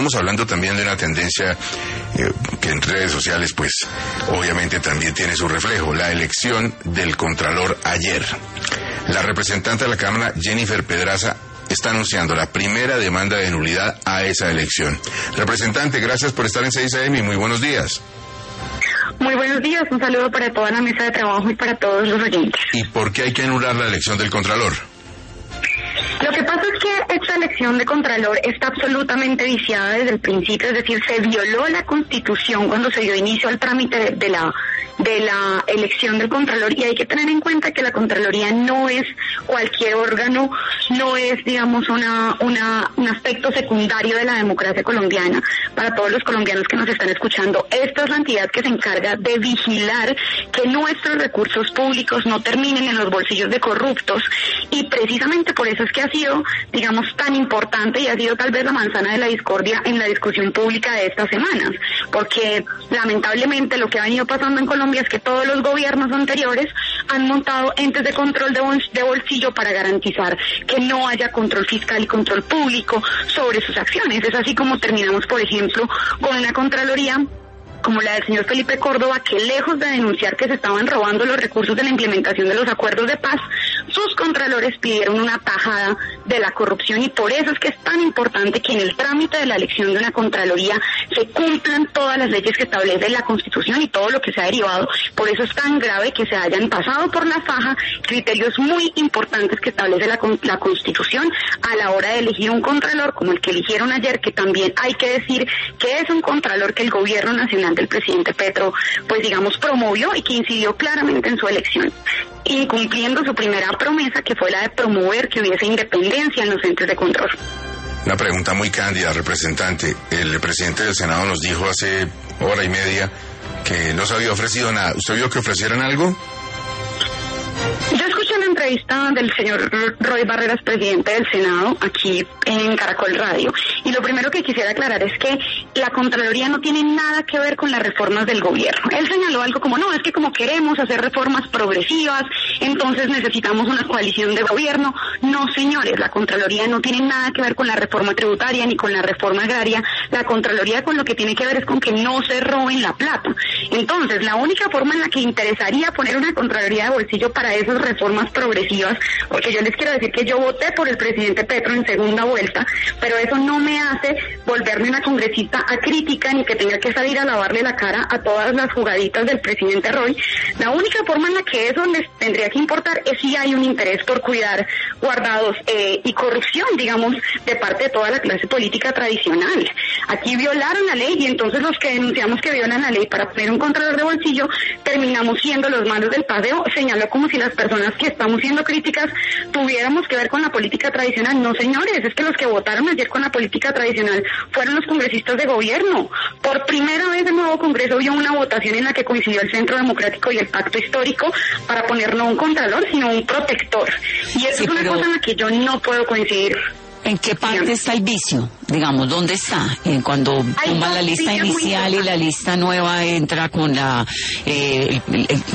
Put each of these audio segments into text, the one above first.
estamos hablando también de una tendencia que en redes sociales, pues, obviamente también tiene su reflejo, la elección del Contralor ayer. La representante de la Cámara, Jennifer Pedraza, está anunciando la primera demanda de nulidad a esa elección. Representante, gracias por estar en 6 AM y muy buenos días. Muy buenos días, un saludo para toda la mesa de trabajo y para todos los oyentes. ¿Y por qué hay que anular la elección del Contralor? Lo que pasa es que esta elección de Contralor está absolutamente viciada desde el principio, es decir, se violó la Constitución cuando se dio inicio al trámite de la elección del Contralor, y hay que tener en cuenta que la Contraloría no es cualquier órgano, no es, digamos, un aspecto secundario de la democracia colombiana. Para todos los colombianos que nos están escuchando, esta es la entidad que se encarga de vigilar que nuestros recursos públicos no terminen en los bolsillos de corruptos, y precisamente por eso es que ha sido, digamos, tan importante y ha sido tal vez la manzana de la discordia en la discusión pública de estas semanas, porque lamentablemente lo que ha venido pasando en Colombia es que todos los gobiernos anteriores han montado entes de control de bolsillo para garantizar que no haya control fiscal y control público sobre sus acciones. Es así como terminamos, por ejemplo, con una Contraloría como la del señor Felipe Córdoba, que lejos de denunciar que se estaban robando los recursos de la implementación de los acuerdos de paz, sus contralores pidieron una tajada de la corrupción, y por eso es que es tan importante que en el trámite de la elección de una Contraloría se cumplan todas las leyes que establece la Constitución y todo lo que se ha derivado. Por eso es tan grave que se hayan pasado por la faja criterios muy importantes que establece la Constitución a la hora de elegir un contralor como el que eligieron ayer, que también hay que decir que es un contralor que el gobierno nacional del presidente Petro, pues digamos, promovió y que incidió claramente en su elección, incumpliendo su primera promesa, que fue la de promover que hubiese independencia en los entes de control. Una pregunta muy cándida, representante. El presidente del Senado nos dijo hace hora y media que no se había ofrecido nada. ¿Usted vio que ofrecieran algo? Yo escuché la entrevista del señor Roy Barreras, presidente del Senado, aquí en Caracol Radio, y lo primero que quisiera aclarar es que la Contraloría no tiene nada que ver con las reformas del gobierno. Él señaló algo como, no, es que como queremos hacer reformas progresivas, entonces necesitamos una coalición de gobierno. No, señores, la Contraloría no tiene nada que ver con la reforma tributaria ni con la reforma agraria. La Contraloría con lo que tiene que ver es con que no se roben la plata. Entonces, la única forma en la que interesaría poner una Contraloría de bolsillo para esas reformas progresivas, porque yo les quiero decir que yo voté por el presidente Petro en segunda vuelta, pero eso no me hace volverme una congresista acrítica ni que tenga que salir a lavarle la cara a todas las jugaditas del presidente Roy. La única forma en la que eso les tendría que importar es si hay un interés por cuidar guardados y corrupción, digamos, de parte de toda la clase política tradicional. Aquí violaron la ley, y entonces los que denunciamos que violan la ley para poner un contralor de bolsillo terminamos siendo los malos del paseo. Señaló como si las personas que estamos siendo críticas tuviéramos que ver con la política tradicional. No, señores, es que los que votaron ayer con la política tradicional fueron los congresistas de gobierno. Por primera vez el nuevo Congreso vio una votación en la que coincidió el Centro Democrático y el Pacto Histórico para poner no un contralor, sino un protector. Y eso es una cosa en la que yo no puedo coincidir. ¿En qué parte está el vicio? Digamos, ¿dónde está? Cuando toma la lista inicial y la lista nueva entra con el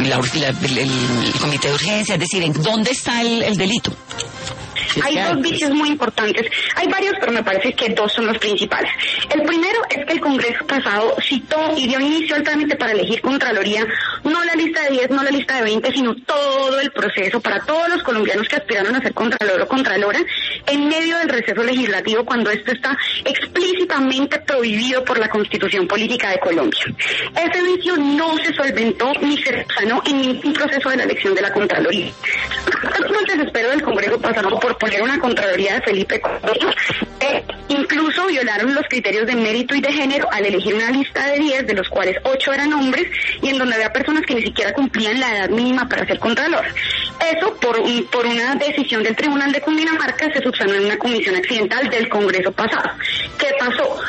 comité de urgencia, es decir, ¿dónde está el delito? Hay dos vicios muy importantes. Hay varios, pero me parece que dos son los principales. El primero es que el Congreso pasado citó y dio inicio al trámite para elegir Contraloría, no la lista de 10, no la lista de 20, sino todo el proceso para todos los colombianos que aspiraron a ser Contralor o Contralora en medio del receso legislativo, cuando esto está explícitamente prohibido por la Constitución Política de Colombia. Ese vicio no se solventó ni se sanó en ningún proceso de la elección de la Contraloría. El desespero del Congreso pasado por poner una Contraloría de Felipe Córdoba, incluso violaron los criterios de mérito y de género al elegir una lista de 10, de los cuales 8 eran hombres, y en donde había personas que ni siquiera cumplían la edad mínima para ser Contralor. Eso, por una decisión del Tribunal de Cundinamarca, se subsanó en una comisión accidental del Congreso pasado. ¿Qué pasó? Después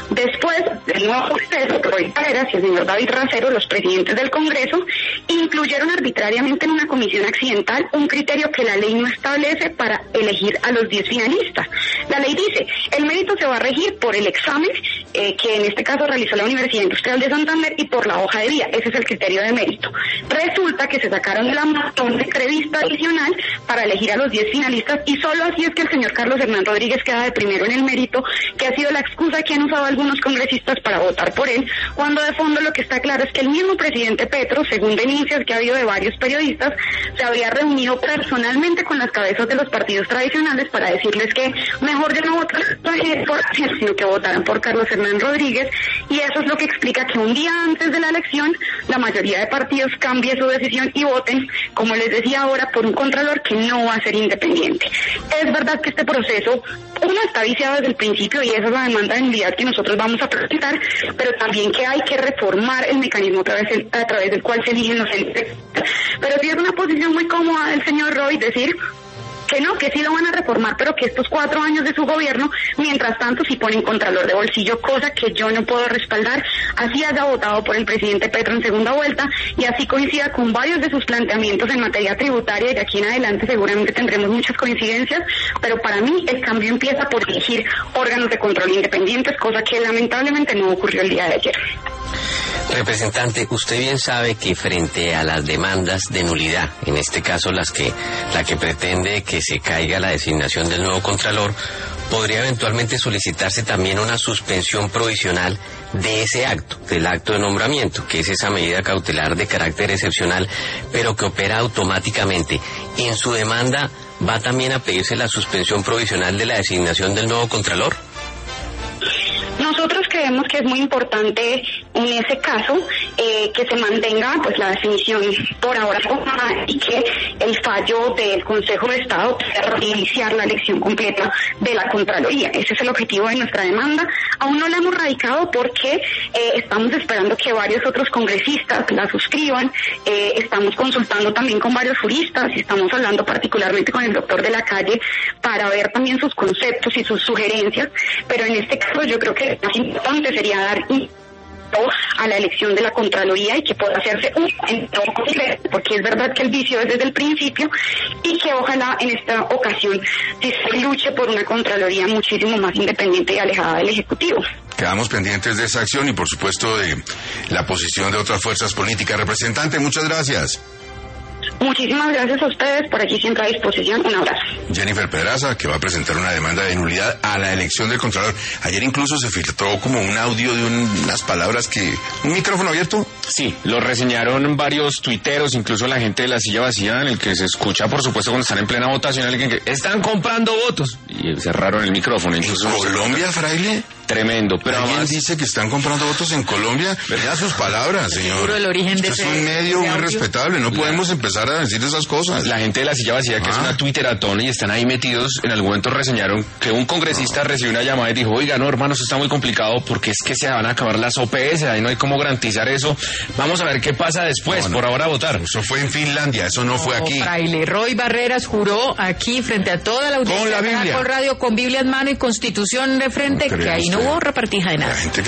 Después, el nuevo Congreso, Roy Barreras y el señor David Racero, los presidentes del Congreso, incluyeron arbitrariamente en una comisión accidental un criterio que la ley no establece para elegir a los 10 finalistas. La ley dice, el mérito se va a regir por el examen que en este caso realizó la Universidad Industrial de Santander y por la hoja de vida. Ese es el criterio de mérito. Resulta que se sacaron de la maratón de entrevista adicional para elegir a los 10 finalistas y solo así es que el señor Carlos Hernán Rodríguez queda de primero en el mérito, que ha sido la excusa que han usado algunos congresistas para votar por él, cuando de fondo lo que está claro es que el mismo presidente Petro, según denuncias que ha habido de varios periodistas, se habría reunido personalmente con las cabezas de los partidos tradicionales para decirles que mejor ya no votaran por él, sino que votaran por Carlos Hernán Rodríguez, y eso es lo que explica que un día antes de la elección la mayoría de partidos cambie su decisión y voten, como les decía ahora, por un contralor que no va a ser independiente. Es verdad que este proceso, uno, está viciado desde el principio y esa es la demanda de nulidad que nosotros vamos a presentar, pero también que hay que reformar el mecanismo a través del cual se eligen los entes. Pero sí es una posición muy cómoda del señor Roy decir que no, que sí lo van a reformar, pero que estos 4 años de su gobierno, mientras tanto, sí ponen contralor de bolsillo, cosa que yo no puedo respaldar, así haya votado por el presidente Petro en segunda vuelta, y así coincida con varios de sus planteamientos en materia tributaria, y de aquí en adelante seguramente tendremos muchas coincidencias, pero para mí el cambio empieza por elegir órganos de control independientes, cosa que lamentablemente no ocurrió el día de ayer. Representante, usted bien sabe que frente a las demandas de nulidad, en este caso la que pretende que se caiga la designación del nuevo Contralor, podría eventualmente solicitarse también una suspensión provisional de ese acto, del acto de nombramiento, que es esa medida cautelar de carácter excepcional, pero que opera automáticamente. En su demanda, ¿va también a pedirse la suspensión provisional de la designación del nuevo Contralor? Nosotros creemos que es muy importante en ese caso que se mantenga pues la definición por ahora y que el fallo del Consejo de Estado pueda reiniciar la elección completa de la Contraloría. Ese es el objetivo de nuestra demanda. Aún no la hemos radicado porque estamos esperando que varios otros congresistas la suscriban. Estamos consultando también con varios juristas y estamos hablando particularmente con el doctor de la Calle para ver también sus conceptos y sus sugerencias, pero en este caso yo creo que lo más importante sería dar a la elección de la Contraloría y que pueda hacerse porque es verdad que el vicio es desde el principio y que ojalá en esta ocasión se luche por una Contraloría muchísimo más independiente y alejada del Ejecutivo. Quedamos pendientes de esa acción y por supuesto de la posición de otras fuerzas políticas. Representante, muchas gracias. Muchísimas gracias a ustedes, por aquí siempre a disposición, un abrazo. Jennifer Pedraza, que va a presentar una demanda de nulidad a la elección del Contralor. Ayer incluso se filtró como un audio de unas palabras que... ¿Un micrófono abierto? Sí, lo reseñaron varios tuiteros, incluso la gente de La Silla Vacía, en el que se escucha, por supuesto, cuando están en plena votación, alguien que están comprando votos. Y cerraron el micrófono. Incluso ¿En Colombia, fraile? Tremendo, pero ¿Alguien además dice que están comprando votos en Colombia? Vea sus palabras, señor. El origen de es un medio muy respetable, no podemos empezar a decir esas cosas. La gente de La Silla Vacía, que es una twitteratón y están ahí metidos, en algún momento reseñaron que un congresista recibió una llamada y dijo, oiga, no, hermanos, está muy complicado porque es que se van a acabar las OPS, ahí no hay cómo garantizar eso. Vamos a ver qué pasa después, por ahora votar. Eso fue en Finlandia, eso no fue aquí. Fraile Roy Barreras juró aquí frente a toda la audiencia con la Biblia, con radio, con Biblia en mano y Constitución de frente, que ahí no hubo repartija de nada. La gente que